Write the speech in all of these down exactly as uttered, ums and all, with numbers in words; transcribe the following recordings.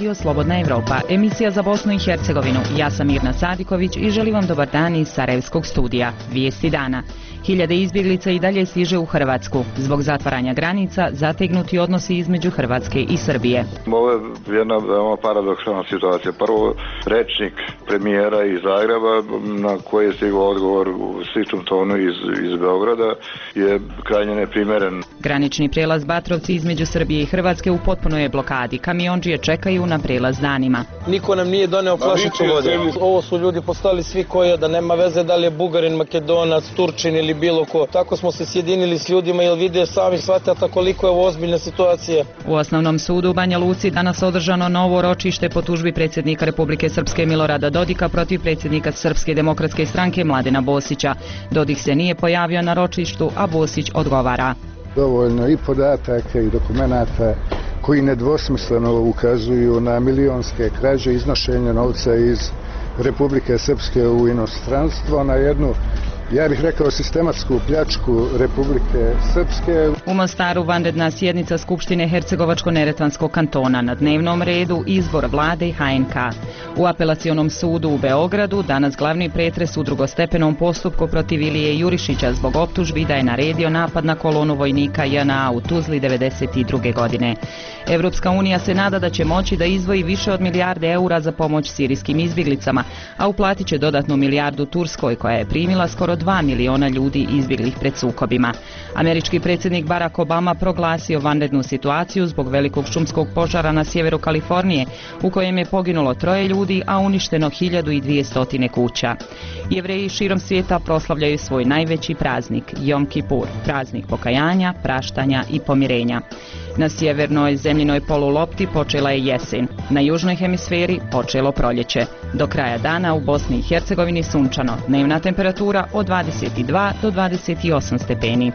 Radio Slobodna Evropa, emisija za Bosnu i Hercegovinu. Ja sam Mirna Sadiković i želim vam dobar dan iz Sarajevskog studija. Vijesti dana. Hiljade izbjeglica i dalje stiže u Hrvatsku. Zbog zatvaranja granica zategnuti odnosi između Hrvatske i Srbije. Ovo je jedna veoma paradoksalna situacija. Prvo, rečnik premijera iz Zagreba, na koji je stigao odgovor u sličnom tonu iz, iz Beograda, je krajnje neprimeren. Granični prijelaz Batrovci između Srbije i Hrvatske u potpunoj je blokadi. Kamiondžije čekaju na prijelaz danima. Niko nam nije doneo flašicu vode. Ovo su ljudi postali svi koji da nema veze da li je Bugarin, Makedonac, Turčin ili bilo ko. Tako smo se sjedinili s ljudima jer vide sami shvatata koliko je ovo ozbiljna situacija. U Osnovnom sudu u Banja Luci danas održano novo ročište po tužbi predsjednika Republike Srpske Milorada Dodika protiv predsjednika Srpske demokratske stranke Mladena Bosića. Dodik se nije pojavio na ročištu, a Bosić odgovara. Dovoljno i podataka i dokumenata koji nedvosmisleno ukazuju na milionske krađe, iznošenje novca iz Republike Srpske u inostranstvo, na jednu, ja bih rekao, sistematsku pljačku Republike Srpske. U Mostaru vanredna sjednica Skupštine Hercegovačko-neretvanskog kantona, na dnevnom redu izbor vlade i H N K. U apelacionom sudu u Beogradu danas glavni pretres u drugostepenom postupku protiv Ilije Jurišića zbog optužbi da je naredio napad na kolonu vojnika J N A u Tuzli devedeset druge godine. Evropska unija se nada da će moći da izdvoji više od milijarde eura za pomoć sirijskim izbjeglicama, a uplatit će dodatnu milijardu Turskoj koja je primila skoro dva miliona ljudi izbjeglih pred sukobima. Američki predsjednik Barack Obama proglasio vanrednu situaciju zbog velikog šumskog požara na sjeveru Kalifornije, u kojem je poginulo troje ljudi, a uništeno hiljadu i dvjesto kuća. Jevreji širom svijeta proslavljaju svoj najveći praznik, Jom Kipur, praznik pokajanja, praštanja i pomirenja. Na sjevernoj zemljinoj polulopti počela je jesen, na južnoj hemisferi počelo proljeće. Do kraja dana u Bosni i Hercegovini sunčano, dnevna temperatura od dvadeset dva do dvadeset osam stepeni.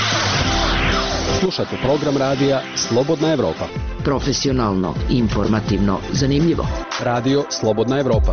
Slušate program radija Slobodna Evropa. Profesionalno, informativno, zanimljivo. Radio Slobodna Evropa.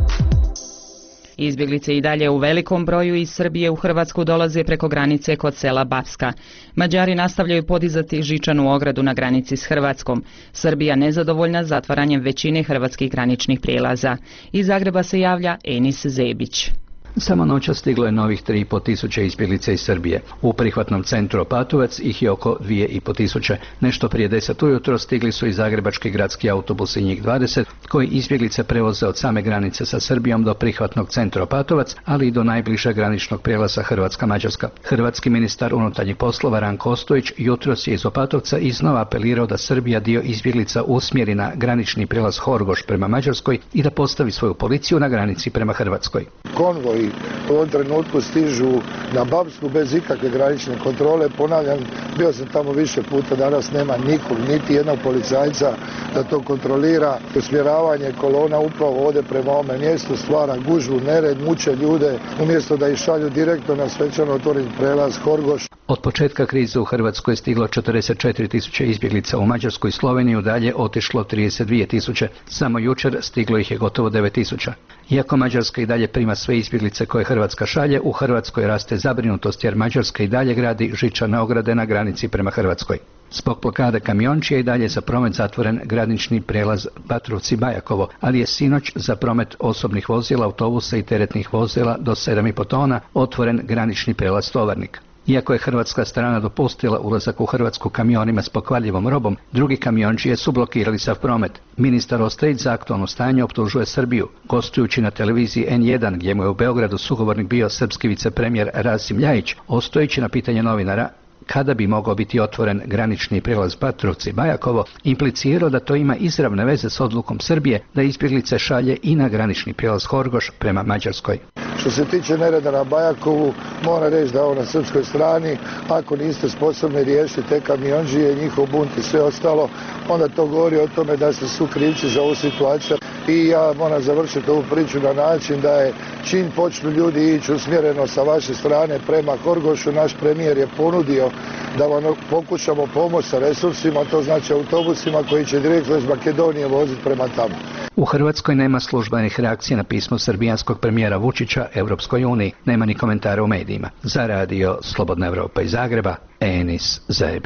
Izbjeglice i dalje u velikom broju iz Srbije u Hrvatsku dolaze preko granice kod sela Bavska. Mađari nastavljaju podizati žičanu ogradu na granici s Hrvatskom. Srbija nezadovoljna zatvaranjem većine hrvatskih graničnih prijelaza. Iz Zagreba se javlja Enis Zebić. Samo noća stiglo je novih tri i pol tisuće izbjeglica iz Srbije. U prihvatnom centru Opatovac ih je oko dvije i pol tisuće. Nešto prije deset ujutro stigli su i zagrebački gradski autobusi, njih dvadeset, koji izbjeglice prevoze od same granice sa Srbijom do prihvatnog centra Opatovac, ali i do najbližeg graničnog prijelaza Hrvatska-Mađarska. Hrvatski ministar unutarnjih poslova Ranko Ostojić jutros je iz Opatovca iznova apelirao da Srbija dio izbjeglica usmjeri na granični prijelaz Horgoš prema Mađarskoj i da postavi svoju policiju na granici prema Hrvatskoj. Konvoj u ovom trenutku stižu na Bavsku bez ikakve granične kontrole. Ponavljam, bio sam tamo više puta, danas nema nikog, niti jednog policajca da to kontrolira. Usmjeravanje kolona upravo ode prema ovome mjestu, stvara gužvu, nered, muče ljude, umjesto da ih šalju direktno na svečano otvoren prelaz Horgoš. Od početka krize u Hrvatskoj je stiglo četrdeset četiri tisuće izbjeglica, u Mađarsku i Sloveniju dalje otišlo trideset dvije tisuće. Samo jučer stiglo ih je gotovo devet tisuća. Iako Mađarska i dalje prima sve izbjeglice koje Hrvatska šalje, u Hrvatskoj raste zabrinutost jer Mađarska i dalje gradi žičane ograde na granici prema Hrvatskoj. Zbog blokade kamiončija i dalje za promet zatvoren granični prijelaz Batrovci-Bajakovo, ali je sinoć za promet osobnih vozila, autobusa i teretnih vozila do sedam i pol tona otvoren granični prijelaz Tovarnik. Iako je hrvatska strana dopustila ulazak u Hrvatsku kamionima s pokvarljivom robom, drugi kamiončije su blokirali sav promet. Ministar Ostojić za aktualno stanje optužuje Srbiju. Gostujući na televiziji N jedan, gdje mu je u Beogradu sugovornik bio srpski vicepremijer Rasim Ljajić, Ostojić na pitanje novinara kada bi mogao biti otvoren granični prijelaz Batrovci-Bajakovo, implicirao da to ima izravne veze s odlukom Srbije da izbjeglice šalje i na granični prijelaz Horgoš prema Mađarskoj. Što se tiče nereda na Bajakovu, mora reći da je ovo na srpskoj strani. Ako niste sposobni riješiti te kamionđije, njihov bunt i sve ostalo, onda to govori o tome da ste su krivci za ovu situaciju. I ja moram završiti ovu priču na način da je čim počnu ljudi ići usmjereno sa vaše strane prema Horgošu, naš premijer je ponudio da vam pokušamo pomoći sa resursima, to znači autobusima koji će direktno iz Makedonije voziti prema tamo. U Hrvatskoj nema službenih reakcija na pismo srbijanskog premijera Vučića Europskoj uniji, nema ni komentara u medijima. Za radio Slobodna Evropa iz Zagreba, Enis Zebić.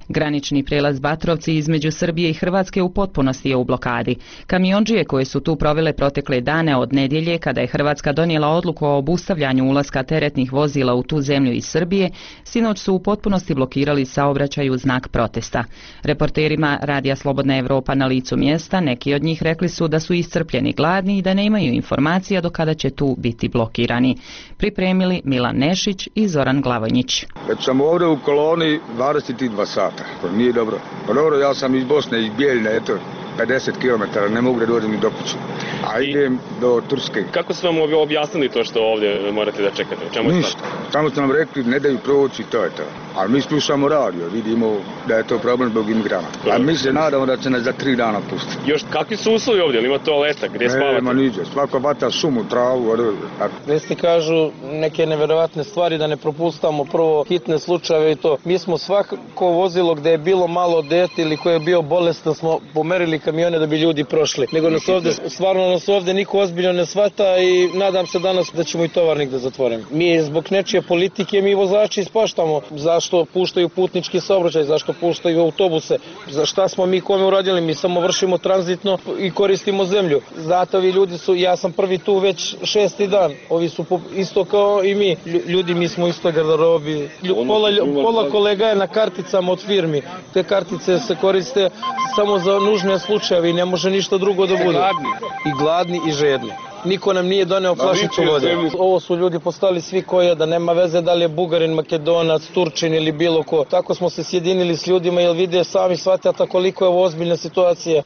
Granični prijelaz Batrovci između Srbije i Hrvatske u potpunosti je u blokadi. Kamiondžije koje su tu provele protekle dane od nedjelje, kada je Hrvatska donijela odluku o obustavljanju ulaska teretnih vozila u tu zemlju iz Srbije, sinoć su u potpunosti blokirali saobraćaj u znak protesta. Reporterima Radija Slobodna Evropa na licu mjesta, neki od njih rekli su da su iscrpljeni, gladni i da nemaju informacija do kada će tu biti blokirani. Pripremili Milan Nešić i Zoran Glavonjić. Već sam ovdje u koloni dvadeset dva sata, to nije dobro. Pa dobro, ja sam iz Bosne, iz Bijeljne, eto, pedeset kilometara, ne mogu da dođem ni do kuće. A idem do Turske. Kako su vam objasnili to što ovdje morate da čekate? Čemu Ništa. Samo su nam rekli ne daju proći, to je to. Ali mi slušamo radio, vidimo da je to problem zbog imigranata. A mi se nadamo da će nas za tri dana pustiti. Još kakvi su uslovi ovdje? Ima toaleta, gdje spavate? Nema niđe, svako bata šumu, travu. Vesti kažu neke neverovatne stvari, da ne propustamo prvo hitne slučajeve i to. Mi smo svako vozilo gdje je bilo malo dete ili koje je bio bolestan smo pomerili kamione da bi ljudi prošli. Nego nas ovdje, stvarno nas ovdje niko ozbiljno ne shvata i nadam se danas da ćemo i tovarnik da zatvorimo. Mi zbog nečije politike, mi vozači ispaštamo zašto puštaju putnički saobraćaj, zašto puštaju autobuse, za šta smo mi kome uradili, mi samo vršimo tranzitno i koristimo zemlju. Zato ovi ljudi su, ja sam prvi tu već šesti dan, ovi su isto kao i mi, ljudi mi smo isto garderobi, pola, pola kolega je na karticama od firmi, te kartice se koriste samo za nužne slučajeve i ne može ništa drugo da bude. I gladni i žedni. Niko nam nije doneo flašicu vode. Ovo su ljudi postali svi koji da nema veze da li je Bugarin, Makedonac, Turčin ili bilo ko. Tako smo se sjedinili s ljudima jer vide sami shvatate koliko je ovo ozbiljna situacija.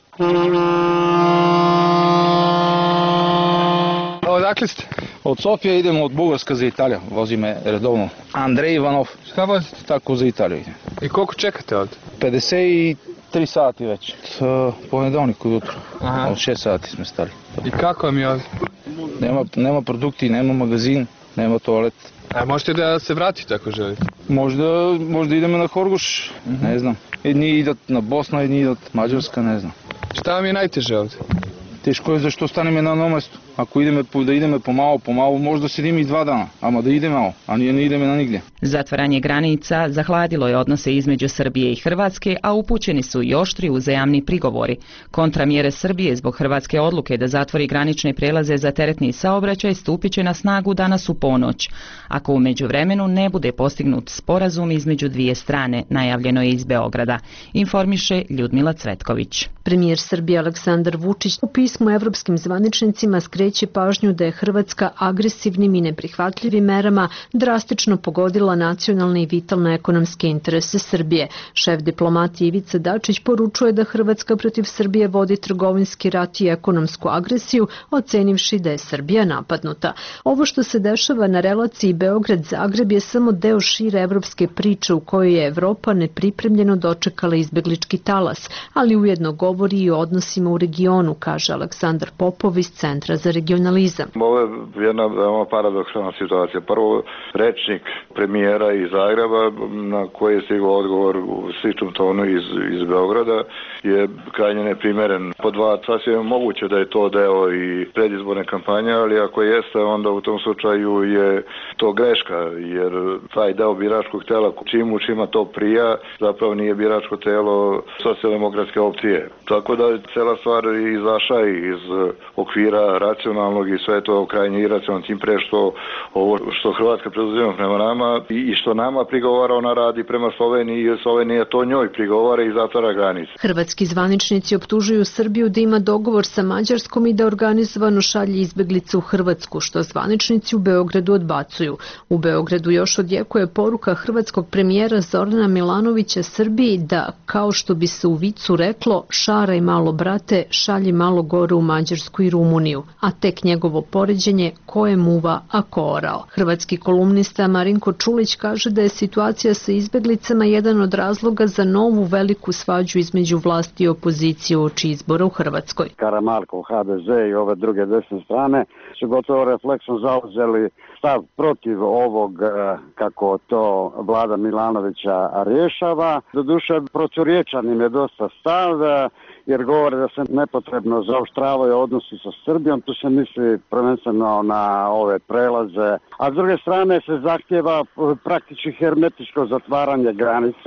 Odakle ste? Od Sofije idemo od Bugarska za Italiju. Vozi me redovno Andrej Ivanov. Šta vozite? Tako za Italiju. I koliko čekate ovdje? pedeset tri sati već. S ponedavnik ujutro. Od šest sati smo stali. I kako vam je ovdje? Nema, nema produkti, nema magazin, nema toalet. A možete da se vratite ako želite? Možda, možda idemo na Horgoš, mm-hmm. ne znam. Jedni idat na Bosna, jedni idat Mađarska, ne znam. Šta vam je najteže ovdje? Teško je zašto staneme na jednom mjestu. Ako ideme, da ideme pomalo, pomalo, možda sedimo i dva dana, ama da ide malo, a nije ne ideme na nigdje. Zatvaranje granica zahladilo je odnose između Srbije i Hrvatske, a upućeni su i oštri uzajamni prigovori. Kontramjere Srbije zbog hrvatske odluke da zatvori granične prelaze za teretni saobraćaj stupit će na snagu danas u ponoć. Ako u međuvremenu ne bude postignut sporazum između dvije strane, najavljeno je iz Beograda, informiše Ljudmila Cvetković. Premijer Srbije Aleksandar Vučić u pismu evropskim zvaničnicima skreće pažnju da je Hrvatska agresivnim i neprihvatljivim merama drastično pogodila nacionalne i vitalne ekonomske interese Srbije. Šef diplomatije Ivica Dačić poručuje da Hrvatska protiv Srbije vodi trgovinski rat i ekonomsku agresiju, ocenivši da je Srbija napadnuta. Ovo što se dešava na relaciji Beograd-Zagreb je samo deo šire evropske priče u kojoj je Evropa nepripremljeno dočekala izbeglički talas, ali ujedno govori i o odnosima u regionu, kaže Aleksandar Popov iz Centra za regionalizam. Ovo je jedna veoma paradoksalna situacija. Prvo, rečnik premijera iz Zagreba, na koji je stigao odgovor u sličnom tonu iz, iz Beograda, je krajnje neprimeren. Po dva, sasvim moguće da je to deo i predizborne kampanje, ali ako jeste, onda u tom slučaju je to greška, jer taj deo biračkog tela, čim u čima to prija, zapravo nije biračko telo socijaldemokratske opcije. Tako da je cela stvar izašla iz okvira racionalnog i sve to krajnje iracionalno, tim pre što ovo što Hrvatska preduzima prema nama i što nama prigovara, ona radi prema Sloveniji i Slovenija to njoj prigovara i zatvara granice. Hrvatski zvaničnici optužuju Srbiju da ima dogovor sa Mađarskom i da organizovano šalje izbeglice u Hrvatsku, što zvaničnici u Beogradu odbacuju. U Beogradu još odjekuje poruka hrvatskog premijera Zorana Milanovića Srbiji da, kao što bi se u vicu reklo, šaraj malo brate, šalji malo gore u Mađarsku i Rumuniju, a tek njegovo poređenje ko je muva, a ko orao. Hrvatski kolumnista Marinko Čulić kaže da je situacija sa izbeglicama jedan od razloga za novu veliku svađu između vlasti i opozicije uoči izbora u Hrvatskoj. Karamarkov H D Z i ove druge desne strane su gotovo refleksno zauzeli stav protiv ovog, kako to vlada Milanovića rješava. Doduše, proturječan im je dosta stav, jer govore da se nepotrebno zaoštravaju odnosi sa Srbijom, tu se misli prvenstveno na ove prelaze, a s druge strane se zahtjeva praktički hermetičko zatvaranje granice,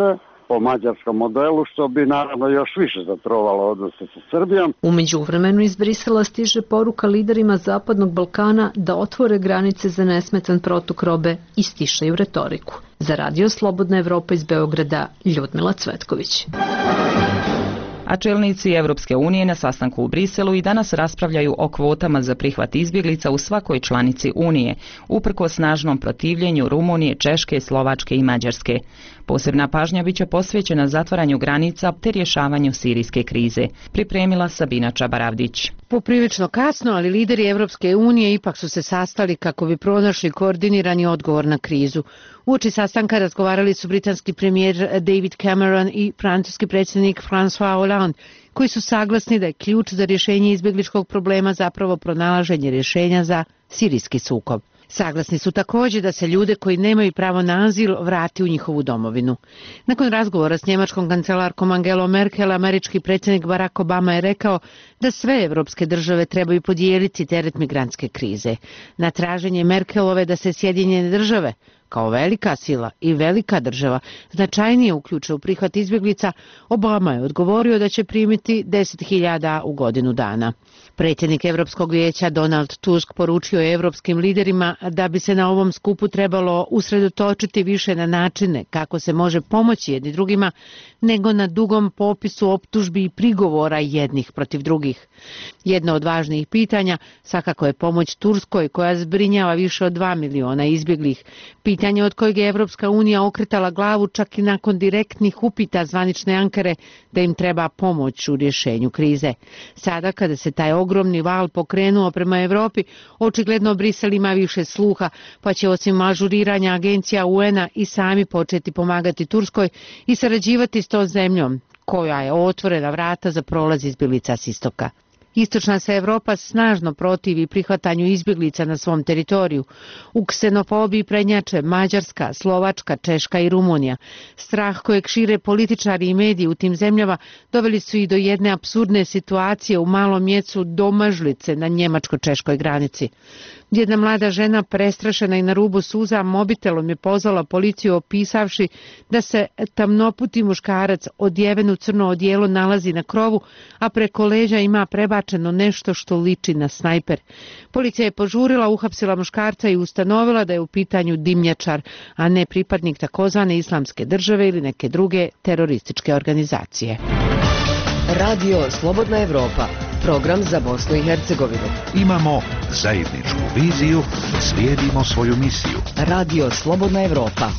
po mađarskom modelu, što bi naravno još više zatrovalo odnose sa Srbijom. U međuvremenu iz Brisela stiže poruka liderima Zapadnog Balkana da otvore granice za nesmetan protok robe i stišaju retoriku. Za Radio Slobodna Evropa iz Beograda, Ljudmila Cvetković. A čelnici Evropske unije na sastanku u Briselu i danas raspravljaju o kvotama za prihvat izbjeglica u svakoj članici Unije, uprkos snažnom protivljenju Rumunije, Češke, Slovačke i Mađarske. Posebna pažnja biće posvećena zatvaranju granica te rješavanju sirijske krize, pripremila Sabina Čabaravdić. Poprilično kasno, ali lideri Evropske unije ipak su se sastali kako bi pronašli koordinirani odgovor na krizu. Uoči sastanka razgovarali su britanski premijer David Cameron i francuski predsjednik François Hollande, koji su saglasni da je ključ za rješenje izbjegličkog problema zapravo pronalaženje rješenja za sirijski sukob. Saglasni su također da se ljude koji nemaju pravo na azil vrati u njihovu domovinu. Nakon razgovora s njemačkom kancelarkom Angelom Merkel, američki predsjednik Barack Obama je rekao da sve evropske države trebaju podijeliti teret migrantske krize. Na traženje Merkelove da se Sjedinjene države, kao velika sila i velika država, značajnije uključe u prihvat izbjeglica, Obama je odgovorio da će primiti deset hiljada u godinu dana. Predsjednik Europskog vijeća Donald Tusk poručio je europskim liderima da bi se na ovom skupu trebalo usredotočiti više na načine kako se može pomoći jedni drugima, nego na dugom popisu optužbi i prigovora jednih protiv drugih. Jedno od važnijih pitanja svakako je pomoć Turskoj, koja zbrinjava više od dva miliona izbjeglih. Pitanje od kojeg je Evropska unija okretala glavu čak i nakon direktnih upita zvanične Ankare da im treba pomoć u rješenju krize. Sada kada se taj ogromni val pokrenuo prema Europi, očigledno Brisel ima više sluha, pa će osim ažuriranja agencija U N-a i sami početi pomagati Turskoj i sarađivati s tom zemljom, koja je otvorena vrata za prolaz izbjeglica s istoka. Istočna se Europa snažno protivi prihvatanju izbjeglica na svom teritoriju. U ksenofobiji prednjače Mađarska, Slovačka, Češka i Rumunija. Strah kojeg šire političari i mediji u tim zemljama doveli su i do jedne apsurdne situacije u malom mjestu Domažlice na njemačko-češkoj granici. Jedna mlada žena, prestrašena i na rubu suza, mobitelom je pozvala policiju opisavši da se tamnoputi muškarac odjeven u crno odijelo nalazi na krovu, a preko leđa ima prebačeno nešto što liči na snajper. Policija je požurila, uhapsila muškarca i ustanovila da je u pitanju dimnjačar, a ne pripadnik takozvane Islamske države ili neke druge terorističke organizacije. Radio Slobodna Evropa, program za Bosnu i Hercegovinu. Imamo zajedničku viziju, slijedimo svoju misiju. Radio Slobodna Evropa.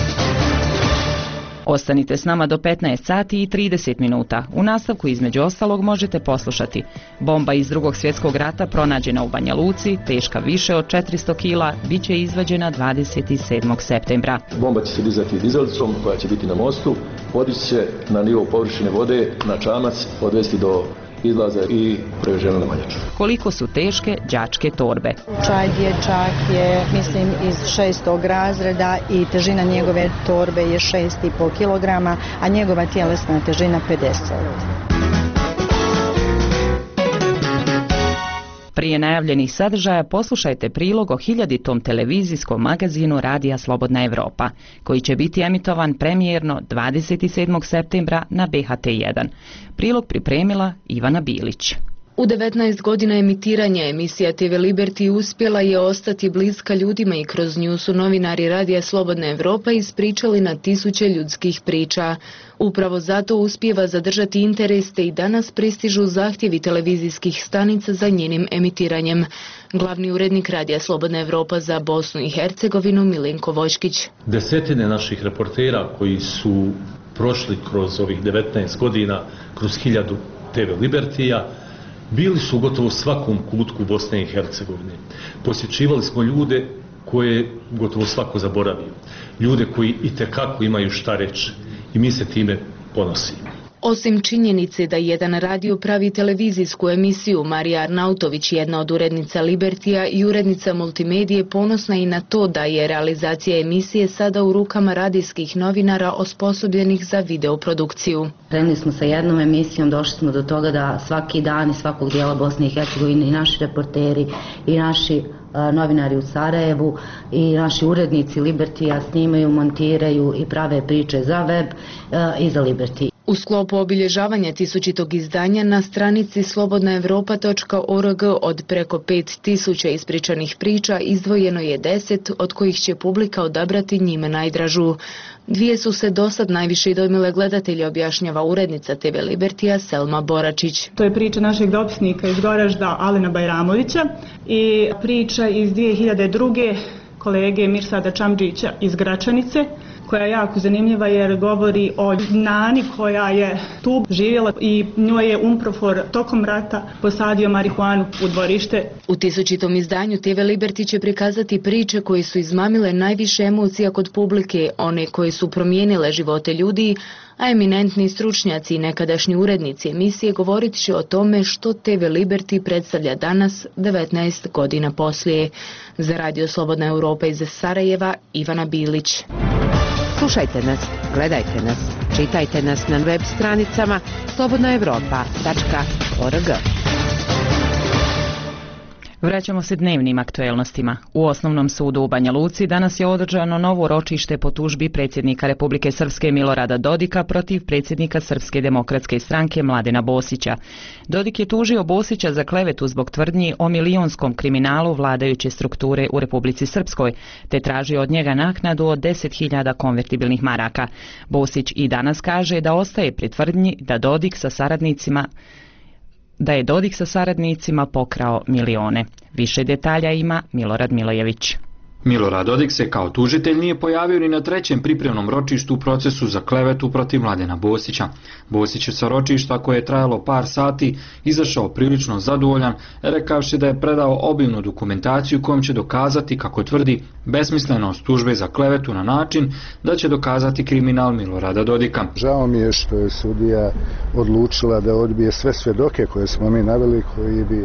Ostanite s nama do petnaest sati i trideset minuta. U nastavku između ostalog možete poslušati: bomba iz Drugog svjetskog rata pronađena u Banja Luci, teška više od četiristo kila, bit će izvađena dvadeset sedmog septembra. Bomba će se dizati dizelicom koja će biti na mostu, podići će na nivo površine vode, na čamac, odvesti do izlaza i preveženo na Manjaču. Koliko su teške đačke torbe? Čaj dječak je, mislim, iz šestog razreda i težina njegove torbe je šest i pol kilograma, a njegova tjelesna težina pedeset. Prije najavljenih sadržaja poslušajte prilog o hiljaditom televizijskom magazinu Radija Slobodna Evropa, koji će biti emitovan premijerno dvadeset sedmog septembra na B H T jedan. Prilog pripremila Ivana Bilić. U devetnaest godina emitiranja emisija T V Liberty uspjela je ostati bliska ljudima i kroz nju su novinari Radija Slobodna Evropa ispričali na tisuće ljudskih priča. Upravo zato uspijeva zadržati interes te i danas pristižu zahtjevi televizijskih stanica za njenim emitiranjem. Glavni urednik Radija Slobodna Evropa za Bosnu i Hercegovinu Milenko Voškić. Desetine naših reportera koji su prošli kroz ovih devetnaest godina, kroz hiljadu T V Libertija, bili su gotovo u svakom kutku Bosne i Hercegovine. Posjećivali smo ljude koje gotovo svako zaboravio. Ljude koji itekako imaju šta reći i mi se time ponosimo. Osim činjenice da jedan radio pravi televizijsku emisiju, Marija Arnautović, jedna od urednica Libertija i urednica Multimedije, ponosna i na to da je realizacija emisije sada u rukama radijskih novinara osposobljenih za videoprodukciju. Krenuli smo sa jednom emisijom, došli smo do toga da svaki dan iz svakog dijela Bosne i Hercegovine i naši reporteri i naši a, novinari u Sarajevu i naši urednici Libertija snimaju, montiraju i prave priče za web a, i za Liberty. U sklopu obilježavanja tisućitog izdanja na stranici slobodna evropa točka org od preko pet tisuća ispričanih priča izdvojeno je deset, od kojih će publika odabrati njime najdražu. Dvije su se dosad najviše dojmile gledatelji, objašnjava urednica te ve Libertija Selma Boračić. To je priča našeg dopisnika iz Goražda Alena Bajramovića i priča iz dvije hiljade druge kolege Mirsada Čamdžića iz Gračanice, koja je jako zanimljiva jer govori o Nani koja je tu živjela i njoj je Umprofor tokom rata posadio marihuanu u dvorište. U tisućitom izdanju te ve Liberty će prikazati priče koje su izmamile najviše emocija kod publike, one koje su promijenile živote ljudi, a eminentni stručnjaci i nekadašnji urednici emisije govorit će o tome što te ve Liberty predstavlja danas, devetnaest godina poslije. Za Radio Slobodna Evropa iz Sarajeva, Ivana Bilić. Slušajte nas, gledajte nas, čitajte nas na web stranicama slobodna evropa tačka org. Vraćamo se dnevnim aktuelnostima. U Osnovnom sudu u Banja Luci danas je održano novo ročište po tužbi predsjednika Republike Srpske Milorada Dodika protiv predsjednika Srpske demokratske stranke Mladena Bosića. Dodik je tužio Bosića za klevetu zbog tvrdnji o milionskom kriminalu vladajuće strukture u Republici Srpskoj, te tražio od njega naknadu od deset hiljada konvertibilnih maraka. Bosić i danas kaže da ostaje pri tvrdnji da Dodik sa saradnicima da je Dodik sa saradnicima pokrao milione. Više detalja ima Milorad Milojević. Milorad Dodik se kao tužitelj nije pojavio ni na trećem pripremnom ročištu u procesu za klevetu protiv Mladena Bosića. Bosić je sa ročišta koje je trajalo par sati izašao prilično zadovoljan, rekavši da je predao obimnu dokumentaciju kojom će dokazati, kako tvrdi, besmislenost tužbe za klevetu na način da će dokazati kriminal Milorada Dodika. Žao mi je što je sudija odlučila da odbije sve svjedoke koje smo mi naveli, koji bi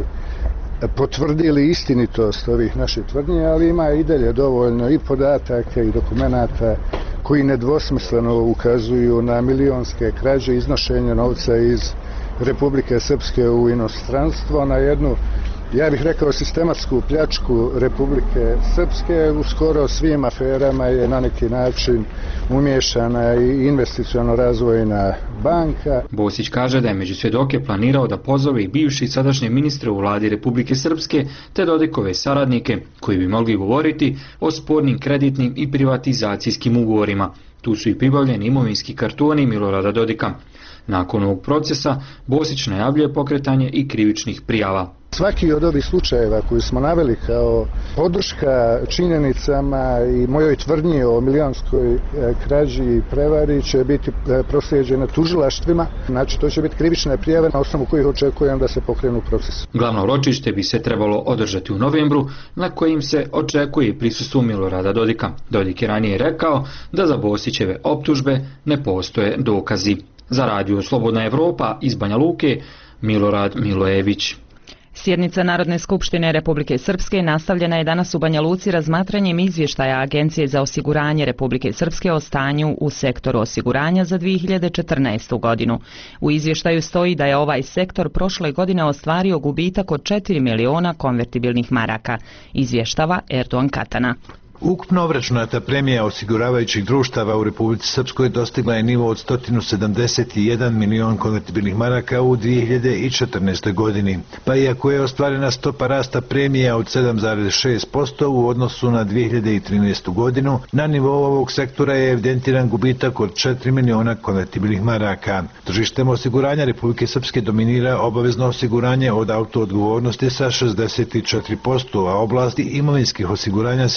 potvrdili istinitost ovih naših tvrdnji, ali ima i dalje dovoljno i podataka i dokumenata koji nedvosmisleno ukazuju na milionske krađe, iznošenje novca iz Republike Srpske u inostranstvo, na jednu, ja bih rekao, sistematsku pljačku Republike Srpske. U skoro svim aferama je na neki način umiješana i investiciono razvojna banka. Bosić kaže da je među svjedoke planirao da pozove i bivši i sadašnje ministre u vladi Republike Srpske te Dodikove saradnike koji bi mogli govoriti o spornim kreditnim i privatizacijskim ugovorima. Tu su i pribavljeni imovinski kartoni Milorada Dodika. Nakon ovog procesa Bosić najavljuje pokretanje i krivičnih prijava. Svaki od ovih slučajeva koji smo naveli kao podrška činjenicama i mojoj tvrdnji o milionskoj krađi i prevari će biti proslijeđene tužilaštvima. Znači, to će biti krivične prijave na osnovu kojih očekujem da se pokrenu proces. Glavno ročište bi se trebalo održati u novembru, na kojim se očekuje prisustvo Milorada Dodika. Dodik je ranije rekao da za Bosićeve optužbe ne postoje dokazi. Za Radio Slobodna Evropa iz Banja Luke, Milorad Milojević. Sjednica Narodne skupštine Republike Srpske nastavljena je danas u Banja Luci razmatranjem izvještaja Agencije za osiguranje Republike Srpske o stanju u sektoru osiguranja za dvije hiljade četrnaestu. godinu. U izvještaju stoji da je ovaj sektor prošle godine ostvario gubitak od četiri miliona konvertibilnih maraka, izvještava Erdogan Katana. Ukupno obračunata premija osiguravajućih društava u Republici Srpskoj dostigla je nivo od sto sedamdeset jedan milion konvertibilnih maraka u dvije hiljade četrnaestoj. godini. Pa iako je ostvarena stopa rasta premija od sedam zarez šest posto u odnosu na dvije hiljade trinaestu. godinu, na nivou ovog sektora je evidentiran gubitak od četiri miliona konvertibilnih maraka. Tržištem osiguranja Republike Srpske dominira obavezno osiguranje od autoodgovornosti sa šezdeset četiri posto, a oblasti imovinskih osiguranja se daje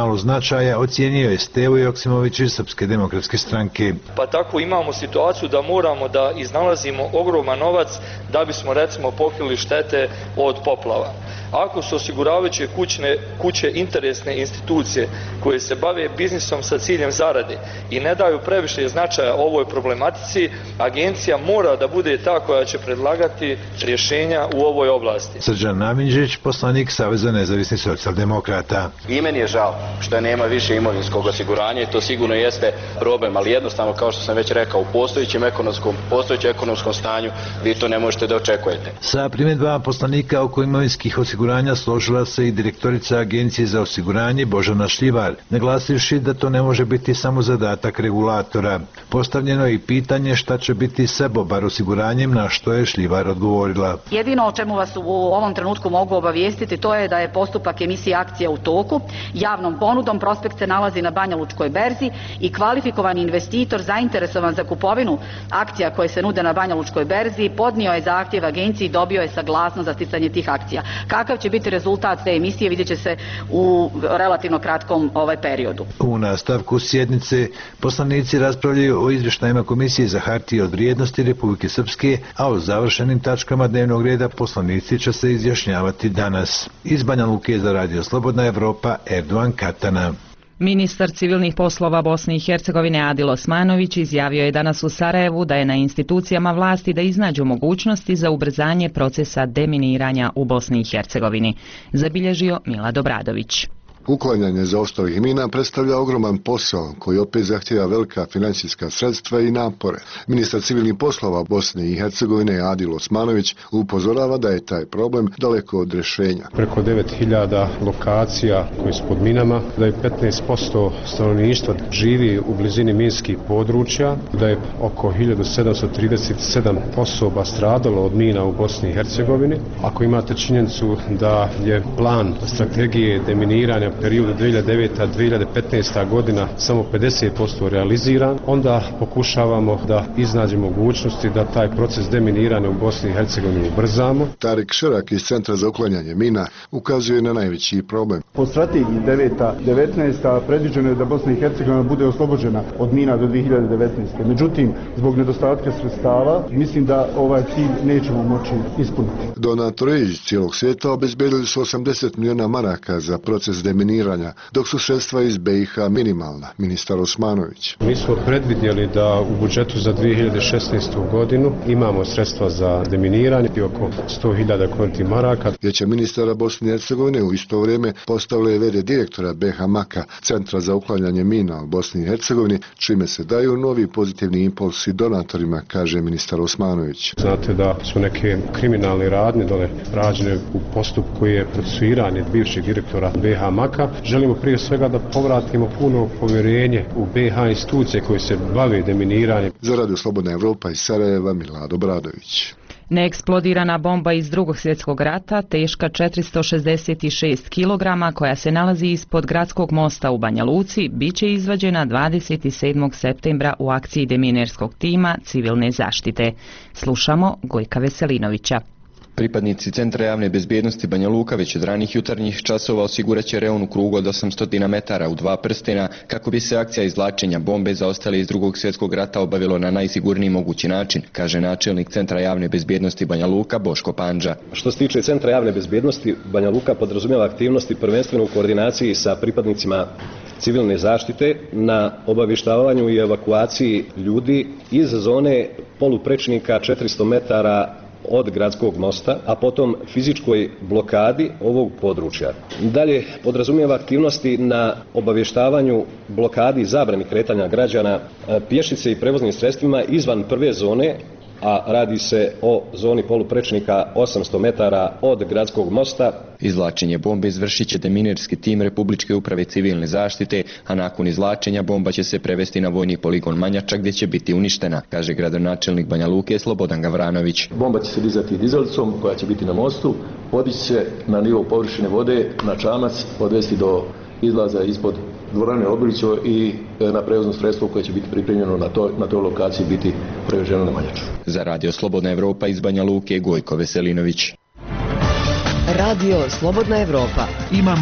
premalo značaja, ocijenio je Stevo Joksimović iz Srpske demokratske stranke. Pa tako imamo situaciju da moramo da iznalazimo ogroman novac da bismo recimo pokrili štete od poplava. Ako su osiguravajuće kućne, kuće interesne institucije koje se bave biznisom sa ciljem zarade i ne daju previše značaja ovoj problematici, agencija mora da bude ta koja će predlagati rješenja u ovoj oblasti. Srđan Naminđić, poslanik Saveza nezavisnih socijaldemokrata. I meni je žao što nema više imovinskog osiguranja i to sigurno jeste problem, ali jednostavno, kao što sam već rekao, u postojećem ekonomskom, postojećem ekonomskom stanju vi to ne možete da očekujete. Sa primjedbama poslanika oko imovinskih osiguranja složila se i direktorica Agencije za osiguranje Božana Šljivar, naglasivši da to ne može biti samo zadatak regulatora. Postavljeno je i pitanje šta će biti sa Bobar osiguranjem, na što je Šljivar odgovorila. Jedino o čemu vas u ovom trenutku mogu obavijestiti to je da je postupak emisije akcija u toku, javnom ponudom prospekt se nalazi na Banja Lučkoj berzi i kvalifikovani investitor zainteresovan za kupovinu akcija koje se nude na Banja Lučkoj berzi podnio je zahtjev agenciji i dobio je saglasnost za sticanje tih akcija. Kakav će biti rezultat te emisije vidjet će se u relativno kratkom ovaj periodu. U nastavku sjednice poslanici raspravljaju o izvještajima Komisije za hartije od vrijednosti Republike Srpske, a o završenim tačkama dnevnog reda poslanici će se izjašnjavati danas. Iz Banja Luke za Radio Slobodna Evropa, Erdovan Katana. Ministar civilnih poslova Bosne i Hercegovine Adil Osmanović izjavio je danas u Sarajevu da je na institucijama vlasti da iznađu mogućnosti za ubrzanje procesa deminiranja u Bosni i Hercegovini, zabilježio Milad Obradović. Uklanjanje zaostalih mina predstavlja ogroman posao koji opet zahtjeva velika financijska sredstva i napore. Ministar civilnih poslova Bosne i Hercegovine Adil Osmanović upozorava da je taj problem daleko od rješenja. Preko devet hiljada lokacija koje su pod minama, da je petnaest posto stanovništva živi u blizini minskih područja, da je oko hiljadu sedamsto trideset sedam osoba stradalo od mina u Bosni i Hercegovini. Ako imate činjenicu da je plan strategije deminiranja periodu dvije hiljade deveta do dvije hiljade petnaesta godina samo pedeset posto realiziran, onda pokušavamo da iznađemo mogućnosti da taj proces deminiranja u Bosni i Hercegovini ubrzamo. Tarik Šerak iz Centra za uklanjanje mina ukazuje na najveći problem. Po strategiji deveta devetnaesta predviđeno je da Bosna i Hercegovina bude oslobođena od mina do dvije hiljade devetnaeste. Međutim, zbog nedostatka sredstava, mislim da ovaj cilj nećemo moći ispuniti. Donatori iz cijelog svijeta obezbedili su osamdeset milijuna maraka za proces deminiranja, dok su sredstva iz B i H minimalna, ministar Osmanović. Mi smo predvidjeli da u budžetu za dvije hiljade šesnaestu godinu imamo sredstva za deminiranje i oko sto hiljada konti maraka. Vijeće ministara Bosne i Hercegovine u isto vrijeme postavilo je v d direktora B H Maka, Centra za uklanjanje mina u Bosni i Hercegovini, čime se daju novi pozitivni impulsi donatorima, kaže ministar Osmanović. Znate da su neke kriminalne radnje dole rađene u postupku koji je procesuiranje bivšeg direktora B H Maka. Želimo prije svega da povratimo puno povjerenje u B i H institucije koje se bave deminiranjem. Za Radio Slobodna Evropa iz Sarajeva, Milad Obradović. Neeksplodirana bomba iz Drugog svjetskog rata, teška četiristo šezdeset šest kilograma, koja se nalazi ispod gradskog mosta u Banja Luci, bit će izvađena dvadeset sedmog septembra u akciji deminerskog tima civilne zaštite. Slušamo Gojka Veselinovića. Pripadnici Centra javne bezbjednosti Banja Luka već od ranih jutarnjih časova osigurat će reon u krugu od osamsto metara u dva prstena kako bi se akcija izvlačenja bombe zaostale iz Drugog svjetskog rata obavilo na najsigurniji mogući način, kaže načelnik Centra javne bezbjednosti Banja Luka Boško Pandža. Što se tiče Centra javne bezbjednosti, Banja Luka podrazumijeva aktivnosti prvenstveno u koordinaciji sa pripadnicima civilne zaštite na obavještavanju i evakuaciji ljudi iz zone poluprečnika četiristo metara od gradskog mosta, a potom fizičkoj blokadi ovog područja. Dalje podrazumijeva aktivnosti na obavještavanju blokadi i zabrani kretanja građana pješice i prevoznim sredstvima izvan prve zone, a radi se o zoni poluprečnika osamsto metara od gradskog mosta. Izvlačenje bombe izvršit će deminerski tim Republičke uprave civilne zaštite, a nakon izvlačenja bomba će se prevesti na vojni poligon Manjača gdje će biti uništena, kaže gradonačelnik Banja Luke Slobodan Gavranović. Bomba će se dizati dizalicom koja će biti na mostu, podići će na nivo površine vode, na čamac, odvesti do izlaza ispod dvorane Obilićo i na prevozno sredstvo koje će biti pripremljeno na, to, na toj lokaciji biti preveženo na Manjaču. Za Radio Slobodna Evropa iz Banja Luke Gojko Veselinović. Radio Slobodna Evropa. Imamo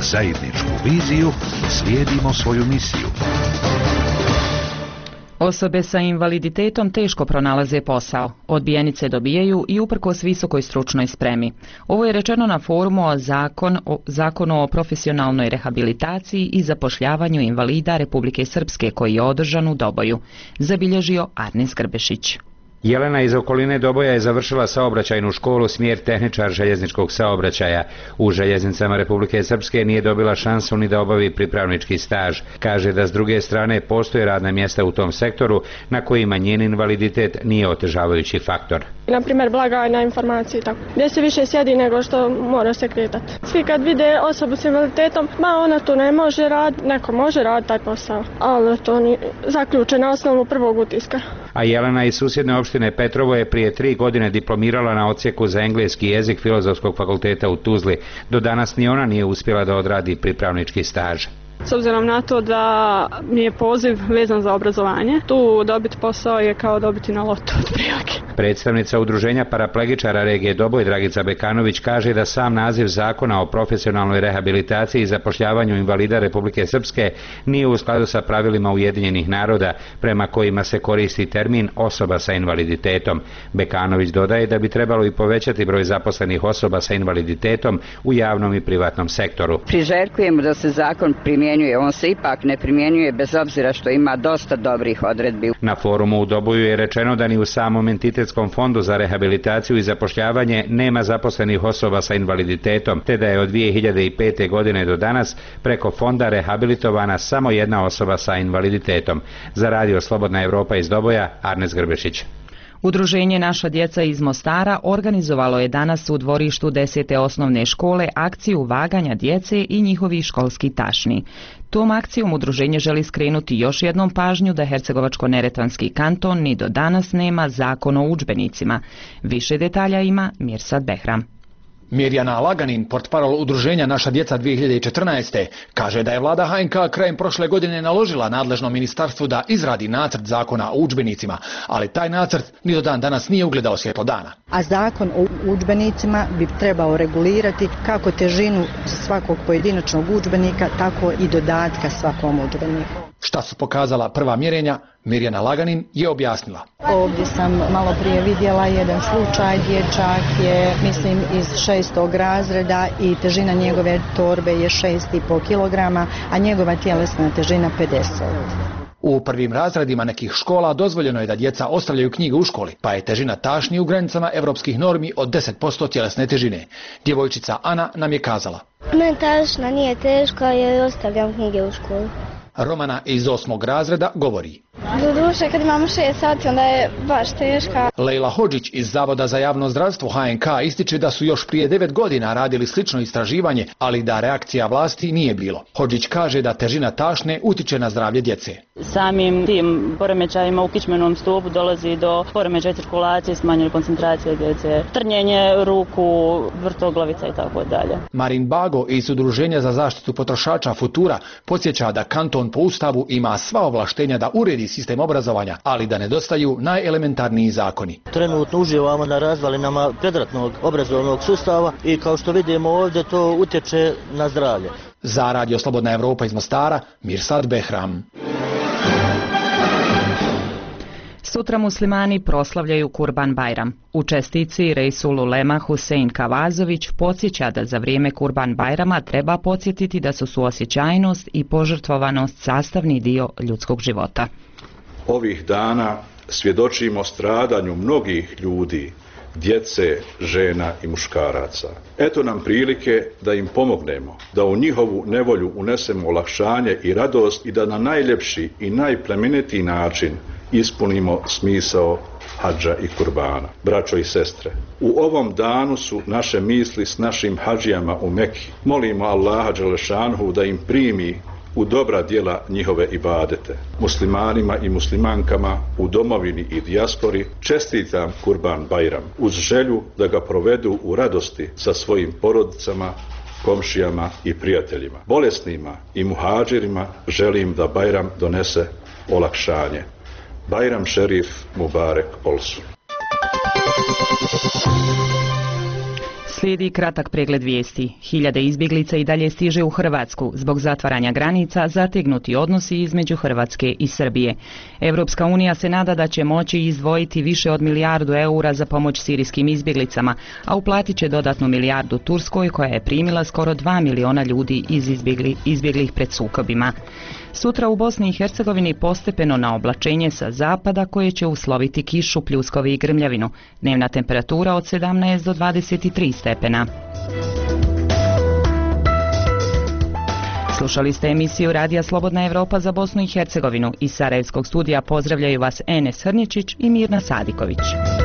zajedničku viziju, slijedimo svoju misiju. Osobe sa invaliditetom teško pronalaze posao. Odbijenice dobijaju i uprkos visokoj stručnoj spremi. Ovo je rečeno na forumu o zakon, o, zakonu o profesionalnoj rehabilitaciji i zapošljavanju invalida Republike Srpske koji je održan u Doboju, zabilježio Arnes Grbešić. Jelena iz okoline Doboja je završila saobraćajnu školu smjer tehničar željezničkog saobraćaja. U željeznicama Republike Srpske nije dobila šansu ni da obavi pripravnički staž. Kaže da s druge strane postoje radna mjesta u tom sektoru na kojima njen invaliditet nije otežavajući faktor. Na primjer blagajna informacije tako. Gdje se više sjedi nego što mora se kretati. Svi kad vide osobu s invaliditetom, ma ona tu ne može raditi, neko može raditi taj posao, ali to ni zaključe na osnovu prvog utiska. A Jelena iz susjedne opštine Petrovo je prije tri godine diplomirala na odsjeku za engleski jezik Filozofskog fakulteta u Tuzli. Do danas ni ona nije uspjela da odradi pripravnički staž. S obzirom na to da mi je poziv vezan za obrazovanje, tu dobiti posao je kao dobiti na lotu otprilike. Predstavnica udruženja paraplegičara regije Doboj Dragica Bekanović kaže da sam naziv zakona o profesionalnoj rehabilitaciji i zapošljavanju invalida Republike Srpske nije u skladu sa pravilima Ujedinjenih naroda prema kojima se koristi termin osoba sa invaliditetom. Bekanović dodaje da bi trebalo i povećati broj zaposlenih osoba sa invaliditetom u javnom i privatnom sektoru. Priželjkujemo da se zakon primjenjuje. On se ipak ne primjenjuje bez obzira što ima dosta dobrih odredbi. Na forumu u Doboju je rečeno da ni u samom entitetskom fondu za rehabilitaciju i zapošljavanje nema zaposlenih osoba sa invaliditetom, te da je od dvije hiljade pete. godine do danas preko fonda rehabilitovana samo jedna osoba sa invaliditetom. Za Radio Slobodna Evropa iz Doboja, Arnes Grbešić. Udruženje Naša djeca iz Mostara organizovalo je danas u dvorištu desete osnovne škole akciju vaganja djece i njihovih školskih tašni. Tom akcijom udruženje želi skrenuti još jednom pažnju da Hercegovačko-neretvanski kanton ni do danas nema zakon o udžbenicima. Više detalja ima Mirsad Behram. Mirjana Laganin, portparol udruženja Naša djeca dvije hiljade četrnaeste. kaže da je vlada H N K krajem prošle godine naložila nadležnom ministarstvu da izradi nacrt zakona o udžbenicima, ali taj nacrt ni do dan danas nije ugledao svjetlo dana. A zakon o udžbenicima bi trebao regulirati kako težinu svakog pojedinačnog udžbenika, tako i dodatka svakom udžbeniku. Šta su pokazala prva mjerenja, Mirjana Laganin je objasnila. Ovdje sam malo prije vidjela jedan slučaj, dječak je, mislim, iz šestog razreda i težina njegove torbe je šest i pol kilograma, a njegova tjelesna težina pedeset. U prvim razredima nekih škola dozvoljeno je da djeca ostavljaju knjige u školi, pa je težina tašni u granicama evropskih normi od deset posto tjelesne težine. Djevojčica Ana nam je kazala. Meni tašna nije teška jer ostavljam knjige u školu. Romana iz osmog razreda govori. Doduše, kad imamo šest sati, onda je baš teška. Lejla Hodžić iz Zavoda za javno zdravstvo H N K ističe da su još prije devet godina radili slično istraživanje, ali da reakcija vlasti nije bilo. Hodžić kaže da težina tašne utiče na zdravlje djece. Samim tim poremećajima u kičmenom stupu dolazi do poremećaja cirkulacije, smanjene koncentracije djece, trnjenje ruku, vrtoglavica i tako dalje. Marin Bago iz Udruženja za zaštitu potrošača Futura podsjeća da kanton po Ustavu ima sva ovlaštenja da uredi sistem obrazovanja, ali da nedostaju najelementarniji zakoni. Trenutno uživamo na razvalinama predratnog obrazovnog sustava i kao što vidimo ovdje to utječe na zdravlje. Za Radio Slobodna Evropa iz Mostara, Mirsad Behram. Sutra muslimani proslavljaju Kurban Bajram. U čestici Reisul Ulema Husein Kavazović podsjeća da za vrijeme Kurban Bajrama treba podsjetiti da su suosjećajnost i požrtvovanost sastavni dio ljudskog života. Ovih dana svjedočimo stradanju mnogih ljudi, djece, žena i muškaraca. Eto nam prilike da im pomognemo, da u njihovu nevolju unesemo olakšanje i radost i da na najljepši i najplemenitiji način ispunimo smisao hadža i kurbana. Braćo i sestre, u ovom danu su naše misli s našim hadžijama u Meki. Molimo Allaha dželešanhu da im primi u dobra djela njihove ibadete. Muslimanima i muslimankama u domovini i dijaspori čestitam Kurban Bajram uz želju da ga provedu u radosti sa svojim porodicama, komšijama i prijateljima. Bolesnima i muhađirima želim da Bajram donese olakšanje. Bajram Šerif Mubarek Olsun. Slijedi kratak pregled vijesti. Hiljade izbjeglica i dalje stiže u Hrvatsku zbog zatvaranja granica, zategnuti odnosi između Hrvatske i Srbije. Europska unija se nada da će moći izdvojiti više od milijardu eura za pomoć sirijskim izbjeglicama, a uplatit će dodatnu milijardu Turskoj koja je primila skoro dva miliona ljudi iz izbjegli, izbjeglih pred sukobima. Sutra u Bosni i Hercegovini postepeno na oblačenje sa zapada koje će usloviti kišu, pljuskovi i grmljavinu. Dnevna temperatura od sedamnaest do dvadeset tri stepena. Slušali ste emisiju Radija Slobodna Evropa za Bosnu i Hercegovinu. Iz Sarajevskog studija pozdravljaju vas Enes Hrničić i Mirna Sadiković.